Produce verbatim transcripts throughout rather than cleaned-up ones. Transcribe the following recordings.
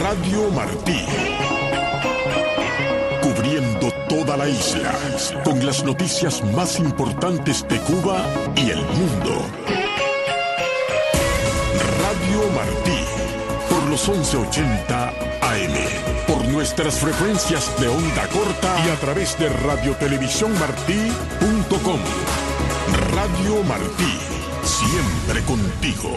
Radio Martí. Cubriendo toda la isla, con las noticias más importantes de Cuba y el mundo. Radio Martí, por los once ochenta A M, por nuestras frecuencias de onda corta y a través de radiotelevisiónmartí punto com. Radio Martí, siempre contigo.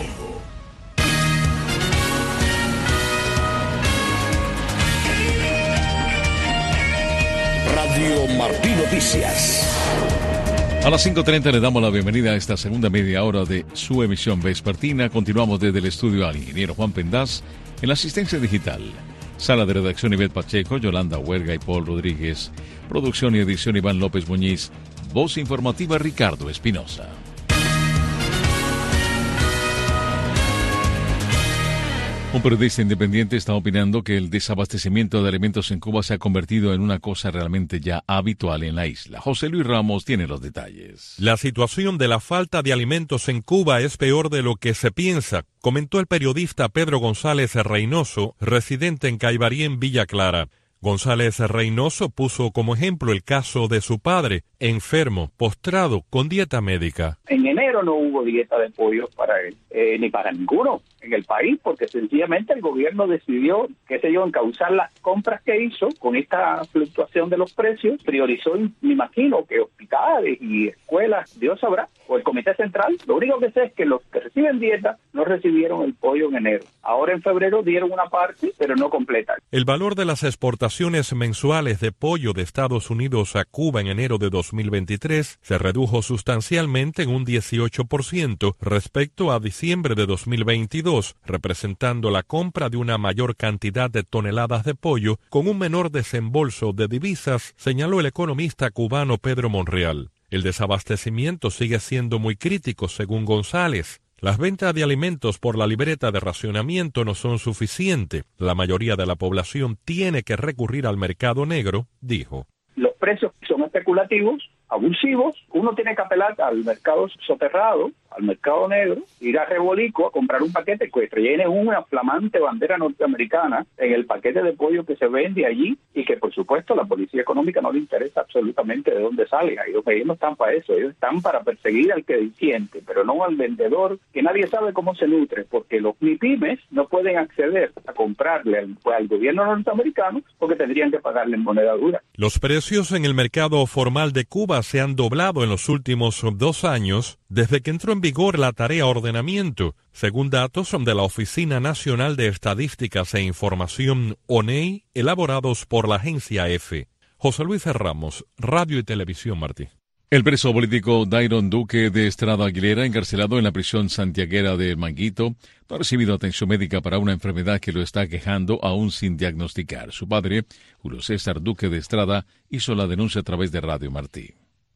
Radio Martí Noticias. A las cinco treinta le damos la bienvenida a esta segunda media hora de su emisión vespertina. Continuamos desde el estudio al ingeniero Juan Pendaz en la asistencia digital. Sala de redacción Ivette Pacheco, Yolanda Huerga y Paul Rodríguez. Producción y edición Iván López Muñiz. Voz informativa Ricardo Espinosa. Un periodista independiente está opinando que el desabastecimiento de alimentos en Cuba se ha convertido en una cosa realmente ya habitual en la isla. José Luis Ramos tiene los detalles. La situación de la falta de alimentos en Cuba es peor de lo que se piensa, comentó el periodista Pedro González Reynoso, residente en Caibarí, en Villa Clara. González Reynoso puso como ejemplo el caso de su padre, enfermo, postrado, con dieta médica. En enero no hubo dieta de pollo para él, eh, ni para ninguno en el país, porque sencillamente el gobierno decidió, qué sé yo, encauzar las compras que hizo con esta fluctuación de los precios, priorizó, me imagino, que hospitales y escuelas, Dios sabrá, o el Comité Central. Lo único que sé es que los que reciben dieta no recibieron el pollo en enero. Ahora en febrero dieron una parte, pero no completa. El valor de las exportaciones mensuales de pollo de Estados Unidos a Cuba en enero de dos mil veintitrés se redujo sustancialmente en un dieciocho por ciento respecto a diciembre de dos mil veintidós, representando la compra de una mayor cantidad de toneladas de pollo con un menor desembolso de divisas, señaló el economista cubano Pedro Monreal. El desabastecimiento sigue siendo muy crítico, según González. Las ventas de alimentos por la libreta de racionamiento no son suficientes. La mayoría de la población tiene que recurrir al mercado negro, dijo. Los precios son especulativos, abusivos. Uno tiene que apelar al mercado soterrado, al mercado negro, ir a Rebolico a comprar un paquete que tiene una flamante bandera norteamericana en el paquete de pollo que se vende allí y que, por supuesto, a la policía económica no le interesa absolutamente de dónde sale. Ellos, ellos no están para eso, ellos están para perseguir al que disiente, pero no al vendedor, que nadie sabe cómo se nutre, porque los MIPYMES no pueden acceder a comprarle al, al gobierno norteamericano porque tendrían que pagarle en moneda dura. Los precios en el mercado formal de Cuba se han doblado en los últimos dos años desde que entró en vigor la tarea ordenamiento, según datos de la Oficina Nacional de Estadísticas e Información, O N E I, elaborados por la agencia EFE. José Luis Ramos, Radio y Televisión Martí. El preso político Dairon Duque de Estrada Aguilera, encarcelado en la prisión santiaguera de Manguito, no ha recibido atención médica para una enfermedad que lo está quejando aún sin diagnosticar. Su padre, Julio César Duque de Estrada, hizo la denuncia a través de Radio Martí.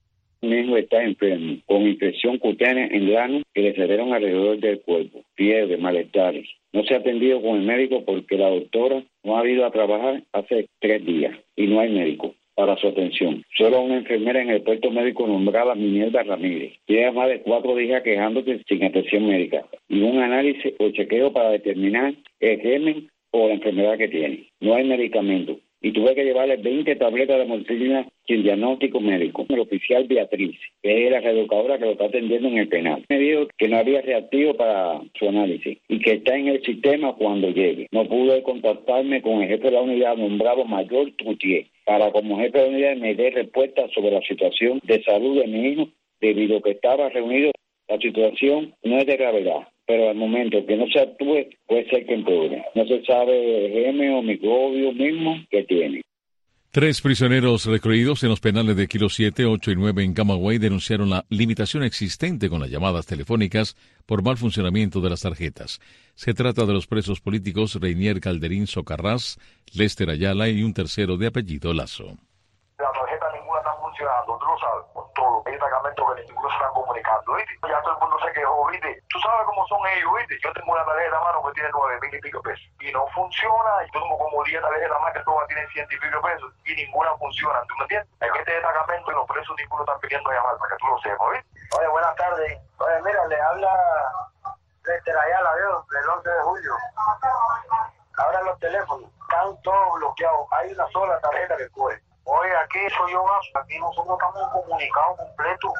Mi hijo está enfermo, con infección cutánea en grano que le salieron alrededor del cuerpo, fiebre, malestares. No se ha atendido con el médico porque la doctora no ha ido a trabajar hace tres días y no hay médico para su atención. Solo una enfermera en el puesto médico nombrada Minerva Ramírez. Lleva más de cuatro días quejándose sin atención médica y un análisis o chequeo para determinar el germen o la enfermedad que tiene. No hay medicamento. Y tuve que llevarle veinte tabletas de morfina sin diagnóstico médico. El oficial Beatriz, que es la reeducadora que lo está atendiendo en el penal, me dijo que no había reactivo para su análisis y que está en el sistema cuando llegue. No pude contactarme con el jefe de la unidad nombrado Mayor Trutier para, como jefe de la unidad, me dé respuesta sobre la situación de salud de mi hijo, debido a que estaba reunido. La situación no es de gravedad, pero al momento que no se actúe, puede ser que empeore. No se sabe el germen o microbio mismo que tiene. Tres prisioneros recluidos en los penales de Kilo siete, ocho y nueve en Camagüey denunciaron la limitación existente con las llamadas telefónicas por mal funcionamiento de las tarjetas. Se trata de los presos políticos Reinier Calderín Socarrás, Lester Ayala y un tercero de apellido Lazo. La tarjeta ninguna está funcionando, tú lo sabes, con todo. Hay medicamentos que ninguno se están comunicando, ¿viste? Ya todo el mundo se quejó, ¿viste? Tú sabes cómo son ellos, ¿viste? Yo tengo una tarjeta, mano, que tiene nueve mil y pico pesos. Y no funciona, y yo tengo como diez tarjetas más que todas tienen ciento y pico pesos. Y ninguna funciona, ¿tú me entiendes? En este destacamento los presos ninguno están pidiendo llamar, para que tú lo sepas, ¿viste? Oye, buenas tardes. Oye, mira, le habla Lester Ayala, ¿vio? Del once de julio. Ahora los teléfonos. teléfonos, están todos bloqueados. Hay una sola tarjeta que coge. Oye, aquí soy yo, aquí nosotros estamos comunicados completos.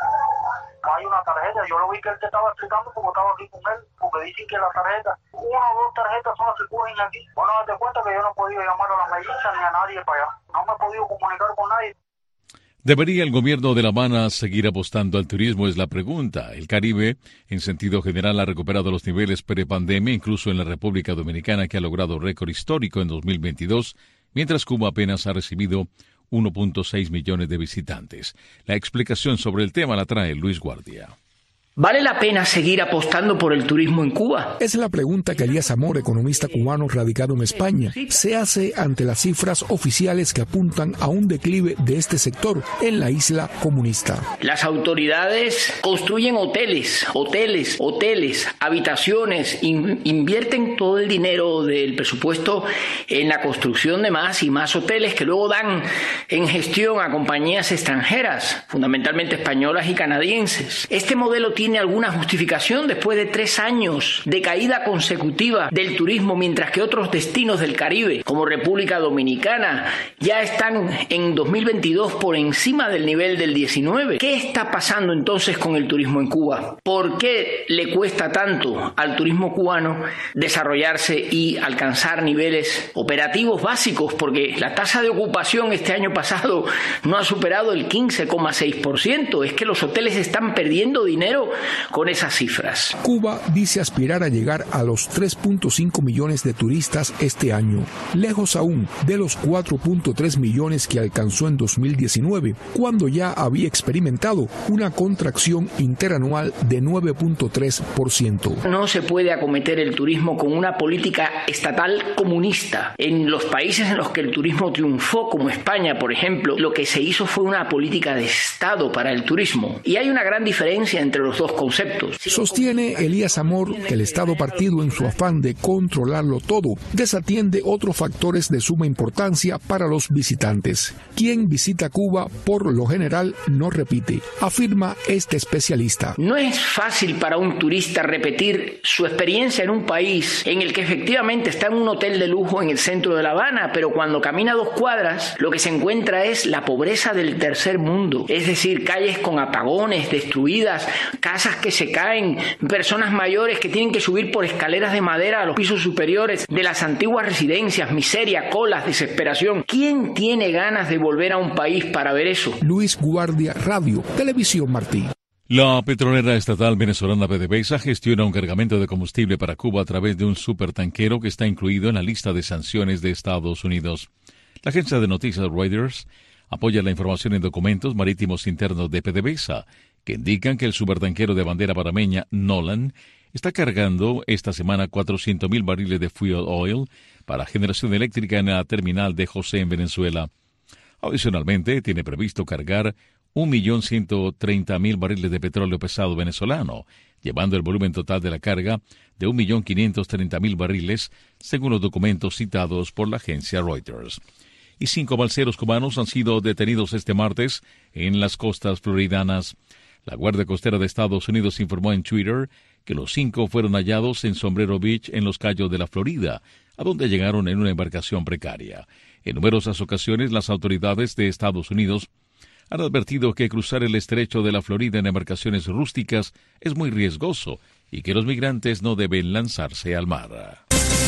No hay una tarjeta. Yo lo vi que él te estaba explicando porque estaba aquí con él, porque dicen que la tarjeta, una o dos tarjetas son las que cogen aquí. Bueno, date cuenta que yo no he podido llamar a la melliza ni a nadie para allá. No me he podido comunicar con nadie. ¿Debería el gobierno de La Habana seguir apostando al turismo? Es la pregunta. El Caribe, en sentido general, ha recuperado los niveles pre-pandemia, incluso en la República Dominicana, que ha logrado récord histórico en dos mil veintidós, mientras Cuba apenas ha recibido uno punto seis millones de visitantes. La explicación sobre el tema la trae Luis Guardia. ¿Vale la pena seguir apostando por el turismo en Cuba? Es la pregunta que Elías Amor, economista cubano radicado en España, se hace ante las cifras oficiales que apuntan a un declive de este sector en la isla comunista. Las autoridades construyen hoteles, hoteles, hoteles, habitaciones, in, invierten todo el dinero del presupuesto en la construcción de más y más hoteles que luego dan en gestión a compañías extranjeras, fundamentalmente españolas y canadienses. Este modelo tiene alguna justificación después de tres años de caída consecutiva del turismo, mientras que otros destinos del Caribe, como República Dominicana, ya están en dos mil veintidós por encima del nivel del diecinueve. ¿Qué está pasando entonces con el turismo en Cuba? ¿Por qué le cuesta tanto al turismo cubano desarrollarse y alcanzar niveles operativos básicos? Porque la tasa de ocupación este año pasado no ha superado el quince coma seis por ciento. Es que los hoteles están perdiendo dinero con esas cifras. Cuba dice aspirar a llegar a los tres punto cinco millones de turistas este año, lejos aún de los cuatro punto tres millones que alcanzó en dos mil diecinueve, cuando ya había experimentado una contracción interanual de nueve punto tres por ciento. No se puede acometer el turismo con una política estatal comunista. En los países en los que el turismo triunfó, como España, por ejemplo, lo que se hizo fue una política de Estado para el turismo. Y hay una gran diferencia entre los dos conceptos. Sostiene Elías Amor que el Estado partido, en su afán de controlarlo todo, desatiende otros factores de suma importancia para los visitantes. Quien visita Cuba, por lo general, no repite, afirma este especialista. No es fácil para un turista repetir su experiencia en un país en el que efectivamente está en un hotel de lujo en el centro de La Habana, pero cuando camina dos cuadras, lo que se encuentra es la pobreza del tercer mundo, es decir, calles con apagones, destruidas, casas que se caen, personas mayores que tienen que subir por escaleras de madera a los pisos superiores de las antiguas residencias, miseria, colas, desesperación. ¿Quién tiene ganas de volver a un país para ver eso? Luis Guardia, Radio, Televisión Martí. La petrolera estatal venezolana PDVSA gestiona un cargamento de combustible para Cuba a través de un supertanquero que está incluido en la lista de sanciones de Estados Unidos. La agencia de noticias Reuters apoya la información en documentos marítimos internos de PDVSA, que indican que el supertanquero de bandera panameña Nolan está cargando esta semana cuatrocientos mil barriles de fuel oil para generación eléctrica en la terminal de José en Venezuela. Adicionalmente, tiene previsto cargar un millón ciento treinta mil barriles de petróleo pesado venezolano, llevando el volumen total de la carga de un millón quinientos treinta mil barriles, según los documentos citados por la agencia Reuters. Y cinco balseros cubanos han sido detenidos este martes en las costas floridanas. La Guardia Costera de Estados Unidos informó en Twitter que los cinco fueron hallados en Sombrero Beach, en los Cayos de la Florida, a donde llegaron en una embarcación precaria. En numerosas ocasiones, las autoridades de Estados Unidos han advertido que cruzar el estrecho de la Florida en embarcaciones rústicas es muy riesgoso y que los migrantes no deben lanzarse al mar.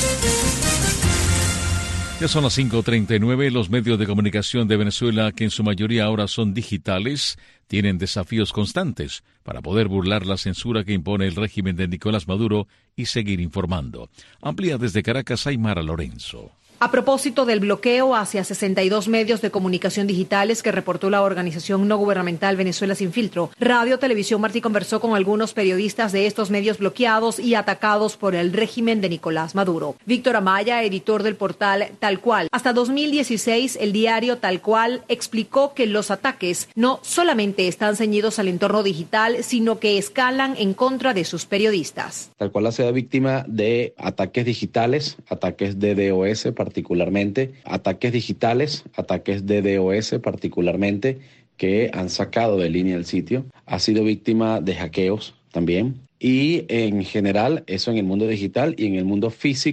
Ya son las cinco treinta y nueve. Los medios de comunicación de Venezuela, que en su mayoría ahora son digitales, tienen desafíos constantes para poder burlar la censura que impone el régimen de Nicolás Maduro y seguir informando. Amplía desde Caracas, Aymara Lorenzo. A propósito del bloqueo hacia sesenta y dos medios de comunicación digitales que reportó la organización no gubernamental Venezuela Sin Filtro, Radio Televisión Martí conversó con algunos periodistas de estos medios bloqueados y atacados por el régimen de Nicolás Maduro. Víctor Amaya, editor del portal Tal Cual. Hasta dos mil dieciséis, el diario Tal Cual explicó que los ataques no solamente están ceñidos al entorno digital, sino que escalan en contra de sus periodistas. Tal Cual ha sido víctima de ataques digitales, ataques de DOS, particularmente, ataques digitales, ataques de DOS particularmente, que han sacado de línea el sitio. Ha sido víctima de hackeos también. Y en general, eso en el mundo digital y en el mundo físico,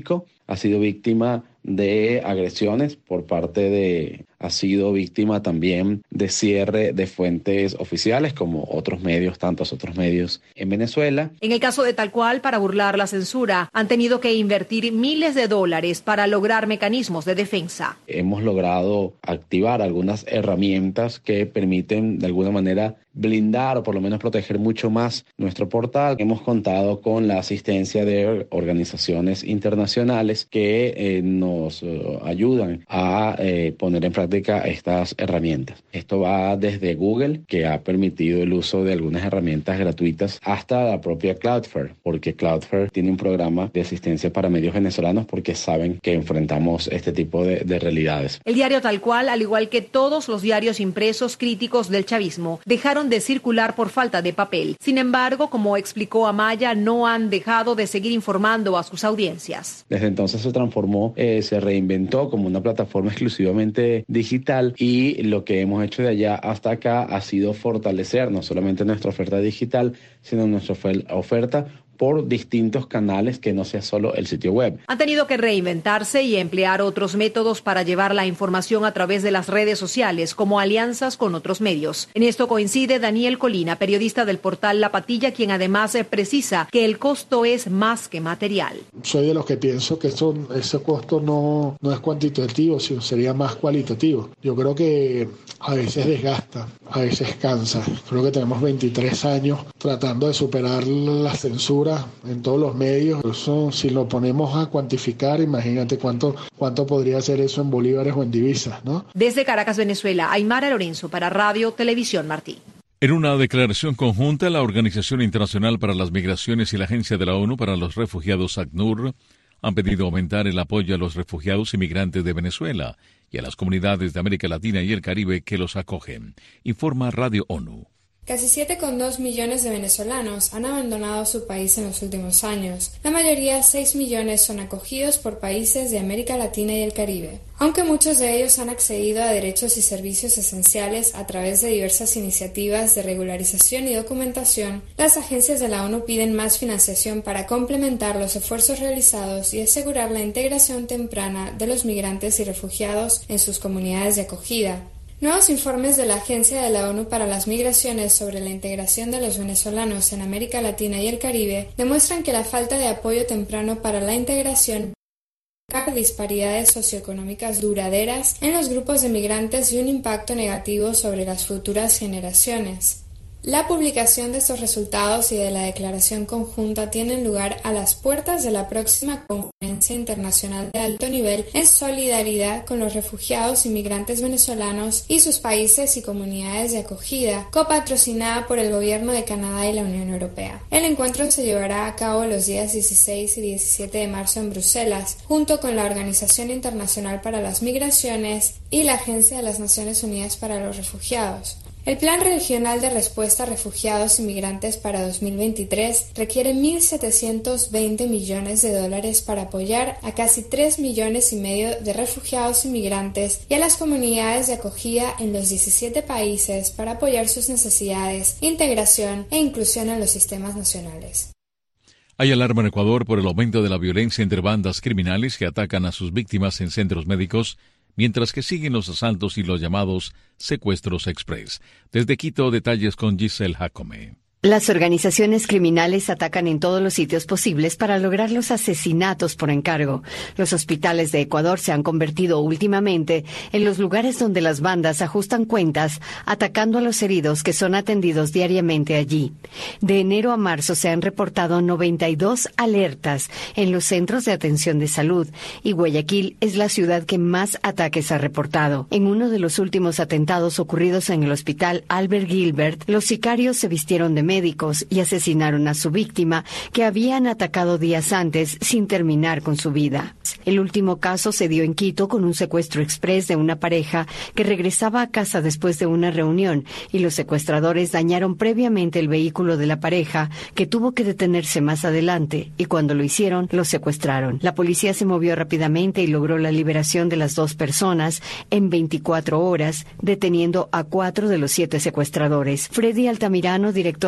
ha sido víctima de agresiones por parte de, ha sido víctima también de cierre de fuentes oficiales como otros medios, tantos otros medios en Venezuela. En el caso de Tal Cual, para burlar la censura, han tenido que invertir miles de dólares para lograr mecanismos de defensa. Hemos logrado activar algunas herramientas que permiten de alguna manera blindar o por lo menos proteger mucho más nuestro portal. Hemos contado con la asistencia de organizaciones internacionales que eh, nos uh, ayudan a eh, poner en práctica estas herramientas. Esto va desde Google, que ha permitido el uso de algunas herramientas gratuitas, hasta la propia Cloudflare, porque Cloudflare tiene un programa de asistencia para medios venezolanos porque saben que enfrentamos este tipo de, de realidades. El diario Tal Cual, al igual que todos los diarios impresos críticos del chavismo, dejaron de circular por falta de papel. Sin embargo, como explicó Amaya, no han dejado de seguir informando a sus audiencias. Desde entonces se transformó, eh, se reinventó como una plataforma exclusivamente digital, y lo que hemos hecho de allá hasta acá ha sido fortalecer no solamente nuestra oferta digital, sino nuestra oferta por distintos canales que no sea solo el sitio web. Han tenido que reinventarse y emplear otros métodos para llevar la información a través de las redes sociales, como alianzas con otros medios. En esto coincide Daniel Colina, periodista del portal La Patilla, quien además precisa que el costo es más que material. Soy de los que pienso que eso, ese costo no, no es cuantitativo, sino sería más cualitativo. Yo creo que a veces desgasta, a veces cansa. Creo que tenemos veintitrés años tratando de superar la censura en todos los medios. Eso, si lo ponemos a cuantificar, imagínate cuánto, cuánto podría ser eso en bolívares o en divisas, ¿no? Desde Caracas, Venezuela, Aymara Lorenzo para Radio Televisión Martí. En una declaración conjunta, la Organización Internacional para las Migraciones y la Agencia de la ONU para los Refugiados, ACNUR, han pedido aumentar el apoyo a los refugiados y migrantes de Venezuela y a las comunidades de América Latina y el Caribe que los acogen, informa Radio ONU. Casi siete coma dos millones de venezolanos han abandonado su país en los últimos años. La mayoría, seis millones, son acogidos por países de América Latina y el Caribe. Aunque muchos de ellos han accedido a derechos y servicios esenciales a través de diversas iniciativas de regularización y documentación, las agencias de la ONU piden más financiación para complementar los esfuerzos realizados y asegurar la integración temprana de los migrantes y refugiados en sus comunidades de acogida. Nuevos informes de la Agencia de la ONU para las Migraciones sobre la integración de los venezolanos en América Latina y el Caribe demuestran que la falta de apoyo temprano para la integración provoca disparidades socioeconómicas duraderas en los grupos de migrantes y un impacto negativo sobre las futuras generaciones. La publicación de estos resultados y de la declaración conjunta tienen lugar a las puertas de la próxima Conferencia Internacional de Alto Nivel en solidaridad con los refugiados y migrantes venezolanos y sus países y comunidades de acogida, copatrocinada por el Gobierno de Canadá y la Unión Europea. El encuentro se llevará a cabo los días dieciséis y diecisiete de marzo en Bruselas, junto con la Organización Internacional para las Migraciones y la Agencia de las Naciones Unidas para los Refugiados. El Plan Regional de Respuesta a Refugiados y Migrantes para dos mil veintitrés requiere mil setecientos veinte millones de dólares para apoyar a casi tres millones y medio de refugiados y migrantes y a las comunidades de acogida en los diecisiete países para apoyar sus necesidades, integración e inclusión en los sistemas nacionales. Hay alarma en Ecuador por el aumento de la violencia entre bandas criminales que atacan a sus víctimas en centros médicos, mientras que siguen los asaltos y los llamados secuestros express. Desde Quito, detalles con Giselle Jacome. Las organizaciones criminales atacan en todos los sitios posibles para lograr los asesinatos por encargo. Los hospitales de Ecuador se han convertido últimamente en los lugares donde las bandas ajustan cuentas, atacando a los heridos que son atendidos diariamente allí. De enero a marzo se han reportado noventa y dos alertas en los centros de atención de salud, y Guayaquil es la ciudad que más ataques ha reportado. En uno de los últimos atentados ocurridos en el hospital Albert Gilbert, los sicarios se vistieron de médicos y asesinaron a su víctima, que habían atacado días antes sin terminar con su vida. El último caso se dio en Quito con un secuestro express de una pareja que regresaba a casa después de una reunión, y los secuestradores dañaron previamente el vehículo de la pareja, que tuvo que detenerse más adelante, y cuando lo hicieron, los secuestraron. La policía se movió rápidamente y logró la liberación de las dos personas en veinticuatro horas, deteniendo a cuatro de los siete secuestradores. Freddy Altamirano, director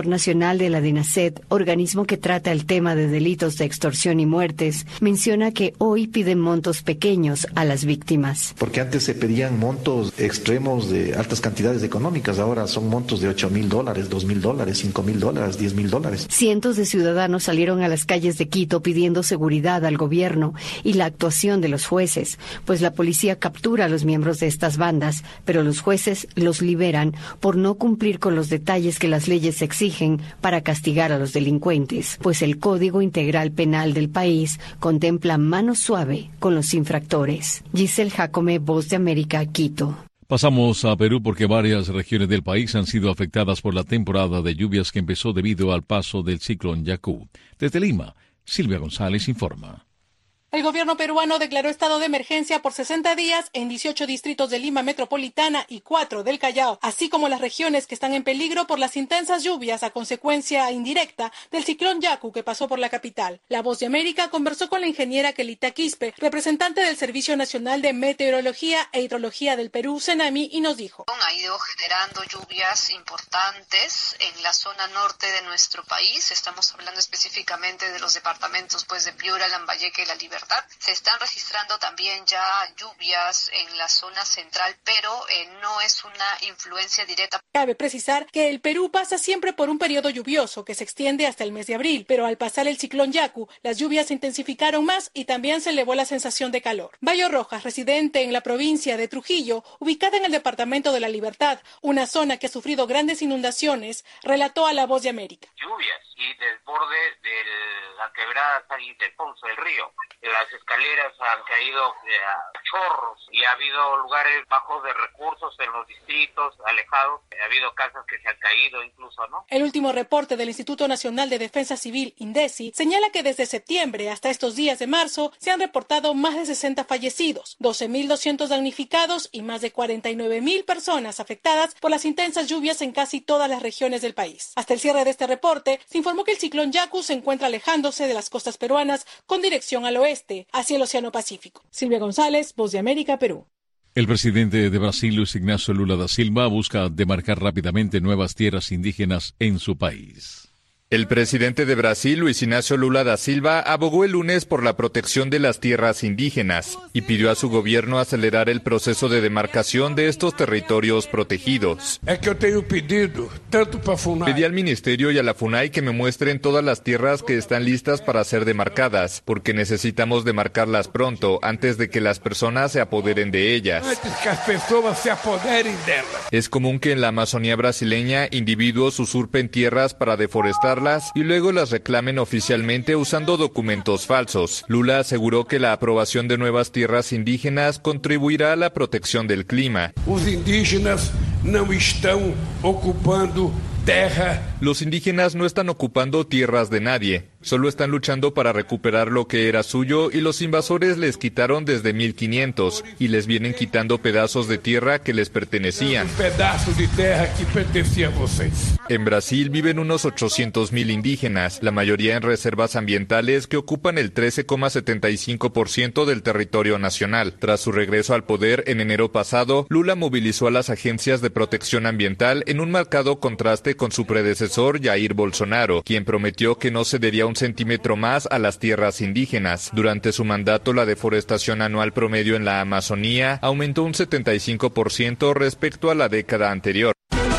internacional de la DINASED, organismo que trata el tema de delitos de extorsión y muertes, menciona que hoy piden montos pequeños a las víctimas. Porque antes se pedían montos extremos de altas cantidades económicas, ahora son montos de ocho mil dólares, dos mil dólares, cinco mil dólares, diez mil dólares. Cientos de ciudadanos salieron a las calles de Quito pidiendo seguridad al gobierno y la actuación de los jueces, pues la policía captura a los miembros de estas bandas, pero los jueces los liberan por no cumplir con los detalles que las leyes exigen para castigar a los delincuentes, pues el Código Integral Penal del país contempla mano suave con los infractores. Giselle Jacome, Voz de América, Quito. Pasamos a Perú porque varias regiones del país han sido afectadas por la temporada de lluvias que empezó debido al paso del ciclón Yaku. Desde Lima, Silvia González informa. El gobierno peruano declaró estado de emergencia por sesenta días en dieciocho distritos de Lima Metropolitana y cuatro del Callao, así como las regiones que están en peligro por las intensas lluvias a consecuencia indirecta del ciclón Yaku que pasó por la capital. La Voz de América conversó con la ingeniera Kelita Quispe, representante del Servicio Nacional de Meteorología e Hidrología del Perú, CENAMI, y nos dijo: Ha ido generando lluvias importantes en la zona norte de nuestro país. Estamos hablando específicamente de los departamentos pues de Piura, Lambayeque y La Libertad. Se están registrando también ya lluvias en la zona central, pero eh, no es una influencia directa. Cabe precisar que el Perú pasa siempre por un periodo lluvioso que se extiende hasta el mes de abril, pero al pasar el ciclón Yaku, las lluvias se intensificaron más y también se elevó la sensación de calor. Bayo Rojas, residente en la provincia de Trujillo, ubicada en el departamento de La Libertad, una zona que ha sufrido grandes inundaciones, relató a La Voz de América. Lluvias y desborde de la quebrada San Ildefonso del río. Las escaleras han caído a chorros y ha habido lugares bajos de recursos en los distritos alejados. Ha habido casas que se han caído incluso, ¿no? El último reporte del Instituto Nacional de Defensa Civil, INDECI, señala que desde septiembre hasta estos días de marzo se han reportado más de sesenta fallecidos, doce mil doscientos damnificados y más de cuarenta y nueve mil personas afectadas por las intensas lluvias en casi todas las regiones del país. Hasta el cierre de este reporte, se informó que el ciclón Yaku se encuentra alejándose de las costas peruanas con dirección al oeste, hacia el Océano Pacífico. Silvia González, Voz de América, Perú. El presidente de Brasil, Luis Ignacio Lula da Silva, busca demarcar rápidamente nuevas tierras indígenas en su país. El presidente de Brasil, Luis Ignacio Lula da Silva, abogó el lunes por la protección de las tierras indígenas y pidió a su gobierno acelerar el proceso de demarcación de estos territorios protegidos. É que eu tenho pedido tanto para a FUNAI. Pedí al ministerio y a la FUNAI que me muestren todas las tierras que están listas para ser demarcadas, porque necesitamos demarcarlas pronto, antes de que las personas se apoderen de ellas. Antes que as pessoas se apoderem delas. Es común que en la Amazonía brasileña individuos usurpen tierras para deforestar y luego las reclamen oficialmente usando documentos falsos. Lula aseguró que la aprobación de nuevas tierras indígenas contribuirá a la protección del clima. Os indígenas não estão ocupando terra. Los indígenas no están ocupando tierras de nadie, solo están luchando para recuperar lo que era suyo y los invasores les quitaron desde mil quinientos y les vienen quitando pedazos de tierra que les pertenecían. Un pedazo de terra que pertencia a vocês. En Brasil viven unos ochocientos mil indígenas, la mayoría en reservas ambientales que ocupan el trece coma setenta y cinco por ciento del territorio nacional. Tras su regreso al poder en enero pasado, Lula movilizó a las agencias de protección ambiental en un marcado contraste con su predecesor Jair Bolsonaro, quien prometió que no cedería un centímetro más a las tierras indígenas. Durante su mandato, la deforestación anual promedio en la Amazonía aumentó un setenta y cinco por ciento respecto a la década anterior.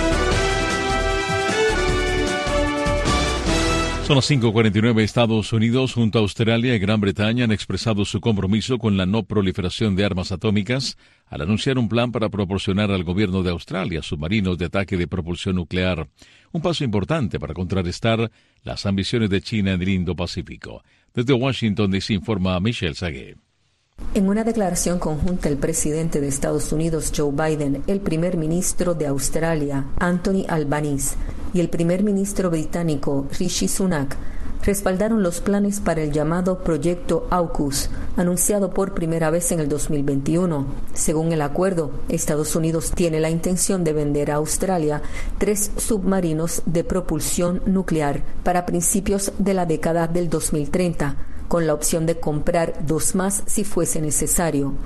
Son las cinco cuarenta y nueve. Estados Unidos junto a Australia y Gran Bretaña han expresado su compromiso con la no proliferación de armas atómicas al anunciar un plan para proporcionar al gobierno de Australia submarinos de ataque de propulsión nuclear, un paso importante para contrarrestar las ambiciones de China en el Indo-Pacífico. Desde Washington D C informa Michelle Sagué. En una declaración conjunta, el presidente de Estados Unidos, Joe Biden, el primer ministro de Australia, Anthony Albanese, y el primer ministro británico, Rishi Sunak, respaldaron los planes para el llamado Proyecto AUKUS, anunciado por primera vez en el dos mil veintiuno. Según el acuerdo, Estados Unidos tiene la intención de vender a Australia tres submarinos de propulsión nuclear para principios de la década del dos mil treinta, con la opción de comprar dos más si fuese necesario.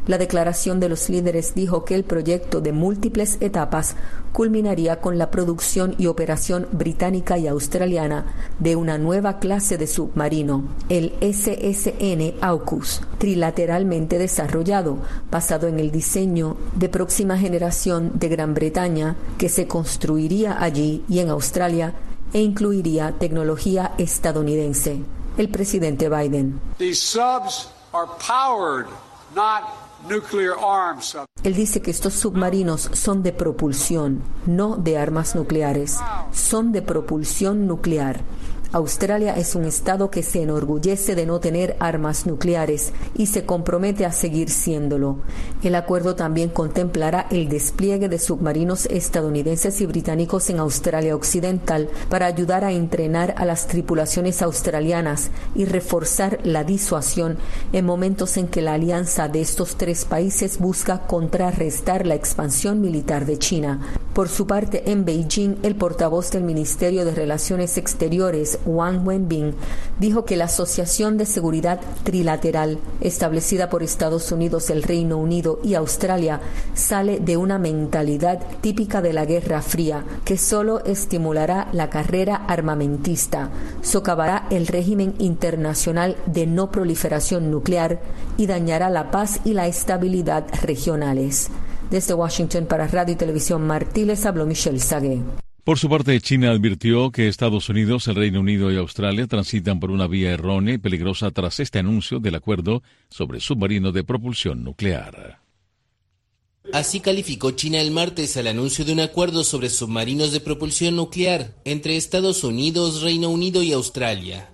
La declaración de los líderes dijo que el proyecto de múltiples etapas culminaría con la producción y operación británica y australiana de una nueva clase de submarino, el S S N AUKUS, trilateralmente desarrollado, basado en el diseño de próxima generación de Gran Bretaña, que se construiría allí y en Australia e incluiría tecnología estadounidense. El presidente Biden. These subs are powered, not nuclear arms. Él dice que estos submarinos son de propulsión, no de armas nucleares. Son de propulsión nuclear. Australia es un estado que se enorgullece de no tener armas nucleares y se compromete a seguir siéndolo. El acuerdo también contemplará el despliegue de submarinos estadounidenses y británicos en Australia Occidental para ayudar a entrenar a las tripulaciones australianas y reforzar la disuasión en momentos en que la alianza de estos tres países busca contrarrestar la expansión militar de China. Por su parte, en Beijing, el portavoz del Ministerio de Relaciones Exteriores, Wang Wenbin, dijo que la Asociación de Seguridad Trilateral, establecida por Estados Unidos, el Reino Unido y Australia, sale de una mentalidad típica de la Guerra Fría, que solo estimulará la carrera armamentista, socavará el régimen internacional de no proliferación nuclear y dañará la paz y la estabilidad regionales. Desde Washington para Radio y Televisión Martí les habló Michelle Sagué. Por su parte, China advirtió que Estados Unidos, el Reino Unido y Australia transitan por una vía errónea y peligrosa tras este anuncio del acuerdo sobre submarino de propulsión nuclear. Así calificó China el martes al anuncio de un acuerdo sobre submarinos de propulsión nuclear entre Estados Unidos, Reino Unido y Australia.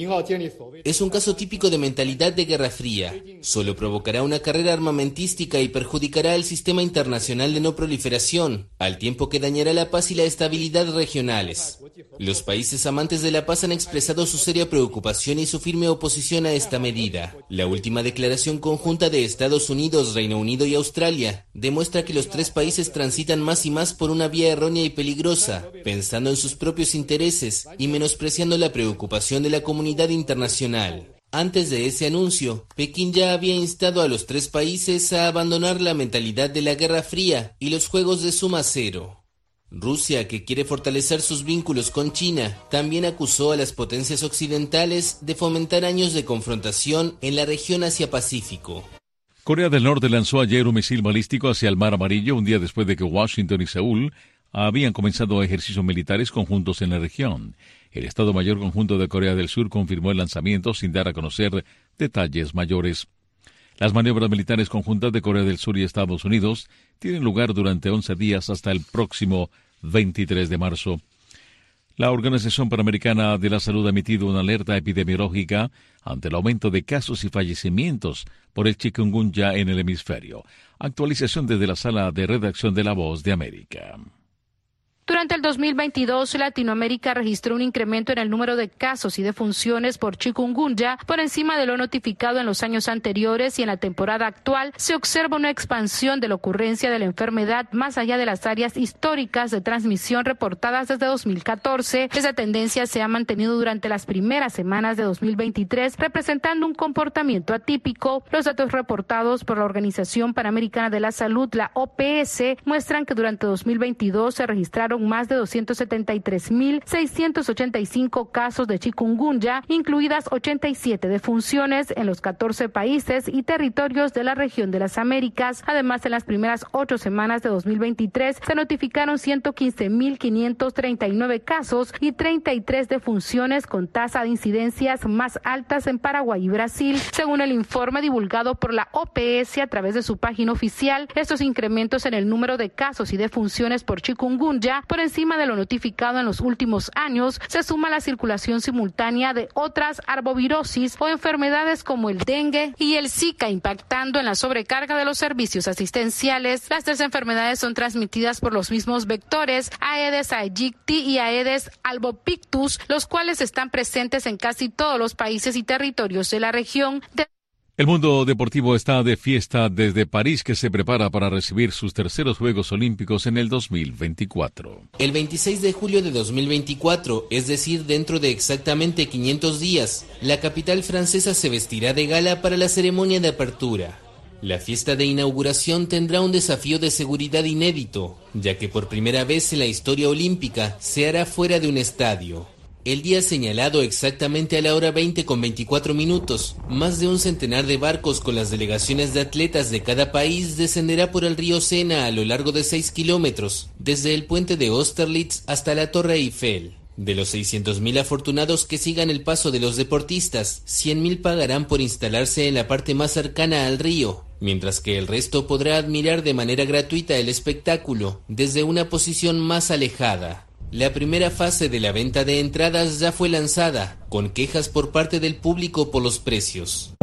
Es un caso típico de mentalidad de Guerra Fría. Solo provocará una carrera armamentística y perjudicará al sistema internacional de no proliferación, al tiempo que dañará la paz y la estabilidad regionales. Los países amantes de la paz han expresado su seria preocupación y su firme oposición a esta medida. La última declaración conjunta de Estados Unidos, Reino Unido y Australia demuestra que los tres países transitan más y más por una vía errónea y peligrosa, pensando en sus propios intereses y menospreciando la preocupación de la comunidad comunidad internacional. Antes de ese anuncio, Pekín ya había instado a los tres países a abandonar la mentalidad de la Guerra Fría y los juegos de suma cero. Rusia, que quiere fortalecer sus vínculos con China, también acusó a las potencias occidentales de fomentar años de confrontación en la región Asia-Pacífico. Corea del Norte lanzó ayer un misil balístico hacia el Mar Amarillo un día después de que Washington y Seúl habían comenzado ejercicios militares conjuntos en la región. El Estado Mayor Conjunto de Corea del Sur confirmó el lanzamiento sin dar a conocer detalles mayores. Las maniobras militares conjuntas de Corea del Sur y Estados Unidos tienen lugar durante once días hasta el próximo veintitrés de marzo. La Organización Panamericana de la Salud ha emitido una alerta epidemiológica ante el aumento de casos y fallecimientos por el chikungunya en el hemisferio. Actualización desde la sala de redacción de La Voz de América. Durante el dos mil veintidós, Latinoamérica registró un incremento en el número de casos y defunciones por chikungunya por encima de lo notificado en los años anteriores, y en la temporada actual se observa una expansión de la ocurrencia de la enfermedad más allá de las áreas históricas de transmisión reportadas desde dos mil catorce. Esa tendencia se ha mantenido durante las primeras semanas de dos mil veintitrés, representando un comportamiento atípico. Los datos reportados por la Organización Panamericana de la Salud, la O P S, muestran que durante dos mil veintidós se registraron más de doscientos setenta y tres mil seiscientos ochenta y cinco casos de chikungunya, incluidas ochenta y siete defunciones en los catorce países y territorios de la región de las Américas. Además, en las primeras ocho semanas de dos mil veintitrés se notificaron ciento quince mil quinientos treinta y nueve casos y treinta y tres defunciones, con tasa de incidencias más altas en Paraguay y Brasil. Según el informe divulgado por la O P S a través de su página oficial, estos incrementos en el número de casos y defunciones por chikungunya por encima de lo notificado en los últimos años se suma la circulación simultánea de otras arbovirosis o enfermedades como el dengue y el Zika, impactando en la sobrecarga de los servicios asistenciales. Las tres enfermedades son transmitidas por los mismos vectores, Aedes aegypti y Aedes albopictus, los cuales están presentes en casi todos los países y territorios de la región. De El mundo deportivo está de fiesta desde París, que se prepara para recibir sus terceros Juegos Olímpicos en el dos mil veinticuatro. El veintiséis de julio de dos mil veinticuatro, es decir, dentro de exactamente quinientos días, la capital francesa se vestirá de gala para la ceremonia de apertura. La fiesta de inauguración tendrá un desafío de seguridad inédito, ya que por primera vez en la historia olímpica se hará fuera de un estadio. El día señalado exactamente a la hora veinte con veinticuatro minutos, más de un centenar de barcos con las delegaciones de atletas de cada país descenderá por el río Sena a lo largo de seis kilómetros, desde el puente de Austerlitz hasta la Torre Eiffel. De los seiscientos mil afortunados que sigan el paso de los deportistas, cien mil pagarán por instalarse en la parte más cercana al río, mientras que el resto podrá admirar de manera gratuita el espectáculo desde una posición más alejada. La primera fase de la venta de entradas ya fue lanzada, con quejas por parte del público por los precios.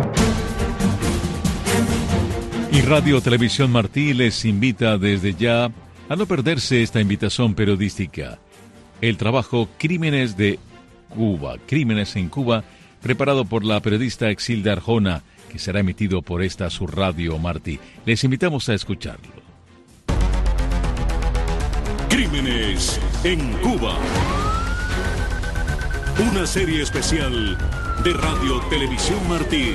Y Radio Televisión Martí les invita desde ya a no perderse esta invitación periodística. El trabajo Crímenes de Cuba, Crímenes en Cuba, preparado por la periodista Exilda Arjona, que será emitido por esta su Radio Martí. Les invitamos a escucharlo. Crímenes en Cuba. Una serie especial de Radio Televisión Martí.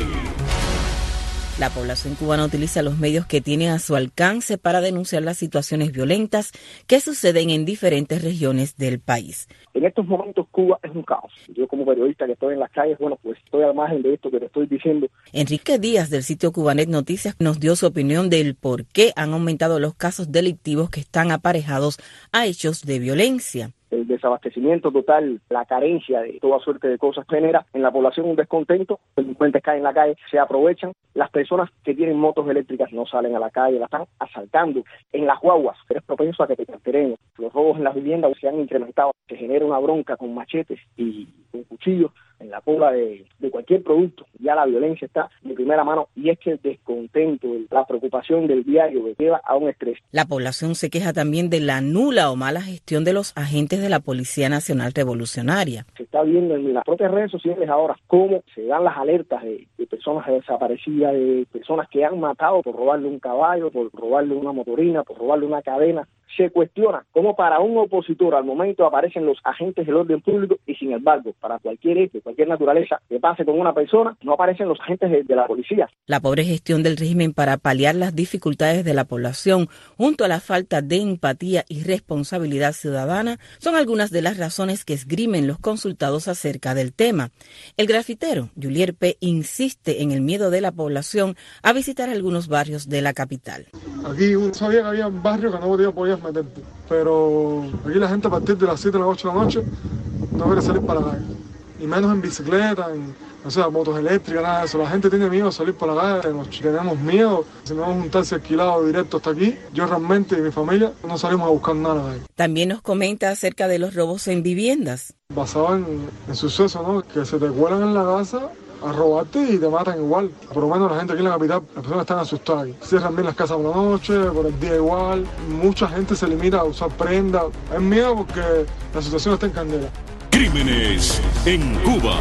La población cubana utiliza los medios que tiene a su alcance para denunciar las situaciones violentas que suceden en diferentes regiones del país. En estos momentos Cuba es un caos. Yo como periodista que estoy en las calles, bueno, pues estoy al margen de esto que te estoy diciendo. Enrique Díaz del sitio Cubanet Noticias nos dio su opinión del por qué han aumentado los casos delictivos que están aparejados a hechos de violencia. El desabastecimiento total, la carencia de toda suerte de cosas genera en la población un descontento, los delincuentes caen en la calle, se aprovechan, las personas que tienen motos eléctricas no salen a la calle, la están asaltando, en las guaguas, eres propenso a que te carteren, los robos en las viviendas se han incrementado, se genera una bronca con machetes y con cuchillos en la cola de, de cualquier producto, ya la violencia está de primera mano y es que el descontento, la preocupación del diario que lleva a un estrés. La población se queja también de la nula o mala gestión de los agentes de la Policía Nacional Revolucionaria. Se está viendo en las propias redes sociales ahora cómo se dan las alertas de, de personas desaparecidas, de personas que han matado por robarle un caballo, por robarle una motorina, por robarle una cadena. Se cuestiona cómo para un opositor al momento aparecen los agentes del orden público y sin embargo para cualquier hecho, cualquier naturaleza que pase con una persona no aparecen los agentes de, de la policía. La pobre gestión del régimen para paliar las dificultades de la población junto a la falta de empatía y responsabilidad ciudadana son algunas de las razones que esgrimen los consultados acerca del tema. El grafitero Julier P. insiste en el miedo de la población a visitar algunos barrios de la capital. Aquí uno sabía que había un barrio que no podías meterte, pero aquí la gente a partir de las siete, las ocho de la noche no quiere salir para la calle, y menos en bicicleta, en o sea, motos eléctricas, nada de eso. La gente tiene miedo de salir para la calle, nos tenemos miedo, si no vamos a juntarse alquilado directo hasta aquí, yo realmente y mi familia no salimos a buscar nada de ahí. También nos comenta acerca de los robos en viviendas. Basado en, en sucesos, ¿no? Que se te cuelan en la casa a robarte y te matan igual. Por lo menos la gente aquí en la capital, las personas están asustadas. Cierran bien las casas por la noche, por el día igual. Mucha gente se limita a usar prendas. Es miedo porque la situación está en candela. Crímenes en Cuba.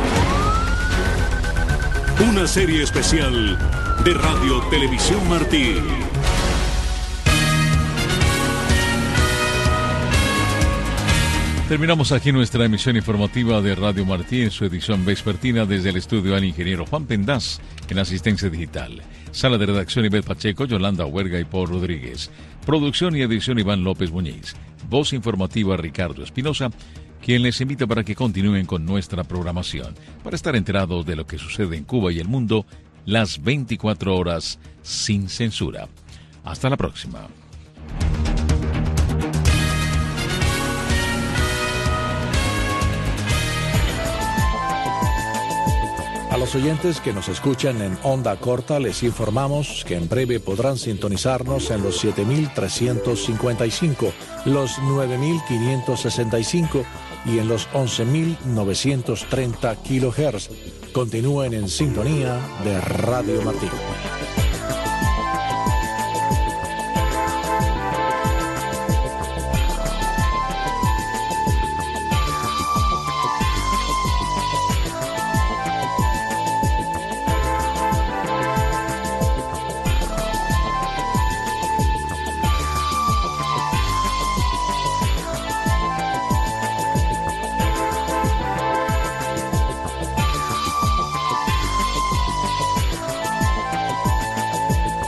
Una serie especial de Radio Televisión Martí. Terminamos aquí nuestra emisión informativa de Radio Martí en su edición vespertina desde el estudio al ingeniero Juan Pendaz en asistencia digital. Sala de redacción Ivette Pacheco, Yolanda Huerga y Paul Rodríguez. Producción y edición Iván López Muñiz. Voz informativa Ricardo Espinosa, quien les invita para que continúen con nuestra programación, para estar enterados de lo que sucede en Cuba y el mundo las veinticuatro horas sin censura. Hasta la próxima. A los oyentes que nos escuchan en onda corta les informamos que en breve podrán sintonizarnos en los siete mil trescientos cincuenta y cinco, los nueve mil quinientos sesenta y cinco y en los once mil novecientos treinta kilohertz. Continúen en sintonía de Radio Martí.